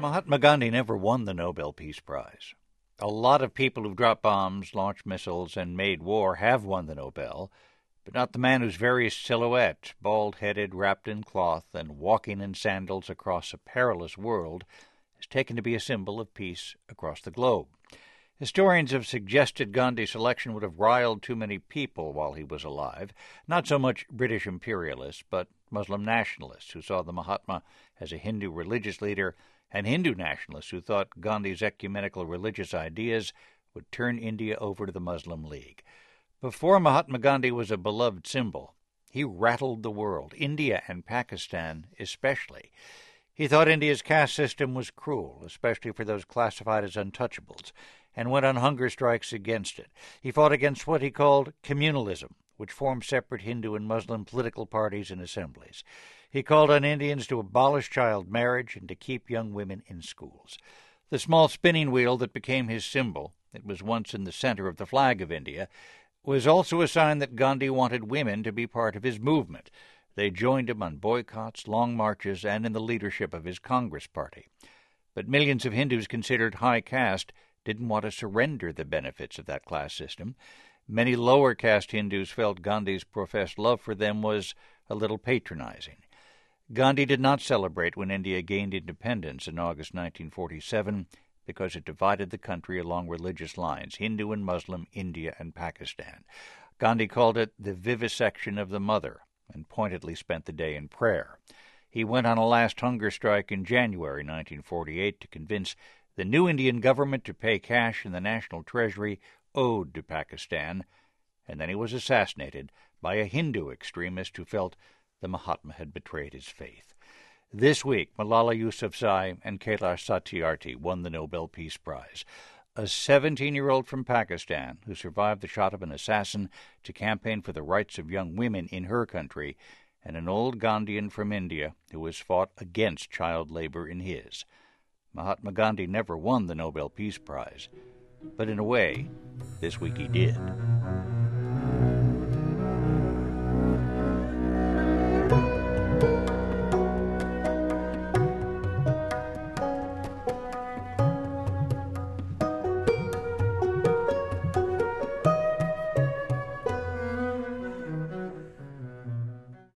Mahatma Gandhi never won the Nobel Peace Prize. A lot of people who've dropped bombs, launched missiles, and made war have won the Nobel, but not the man whose very silhouette, bald-headed, wrapped in cloth, and walking in sandals across a perilous world, is taken to be a symbol of peace across the globe. Historians have suggested Gandhi's selection would have riled too many people while he was alive, not so much British imperialists, but Muslim nationalists who saw the Mahatma as a Hindu religious leader, and Hindu nationalists who thought Gandhi's ecumenical religious ideas would turn India over to the Muslim League. Before Mahatma Gandhi was a beloved symbol, he rattled the world, India and Pakistan especially. He thought India's caste system was cruel, especially for those classified as untouchables, and went on hunger strikes against it. He fought against what he called communalism, which formed separate Hindu and Muslim political parties and assemblies. He called on Indians to abolish child marriage and to keep young women in schools. The small spinning wheel that became his symbol, it was once in the center of the flag of India, was also a sign that Gandhi wanted women to be part of his movement. They joined him on boycotts, long marches, and in the leadership of his Congress party. But millions of Hindus considered high caste didn't want to surrender the benefits of that class system. Many lower caste Hindus felt Gandhi's professed love for them was a little patronizing. Gandhi did not celebrate when India gained independence in August 1947 because it divided the country along religious lines, Hindu and Muslim, India and Pakistan. Gandhi called it the vivisection of the mother and pointedly spent the day in prayer. He went on a last hunger strike in January 1948 to convince the new Indian government to pay cash in the national treasury owed to Pakistan, and then he was assassinated by a Hindu extremist who felt the Mahatma had betrayed his faith. This week, Malala Yousafzai and Kailash Satyarthi won the Nobel Peace Prize. A 17-year-old from Pakistan who survived the shot of an assassin to campaign for the rights of young women in her country, and an old Gandhian from India who has fought against child labor in his. Mahatma Gandhi never won the Nobel Peace Prize, but in a way, this week he did.